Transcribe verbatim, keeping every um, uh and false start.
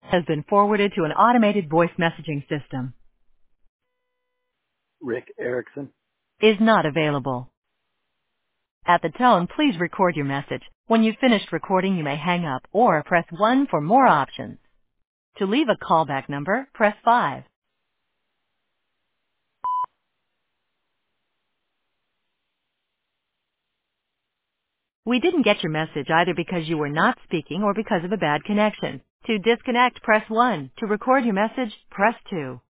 has been forwarded to an automated voice messaging system. Rick Erickson. Is not available. At the tone, please record your message. When you've finished recording, you may hang up or press one for more options. To leave a callback number, press five. We didn't get your message either because you were not speaking or because of a bad connection. To disconnect, press one. To record your message, press two.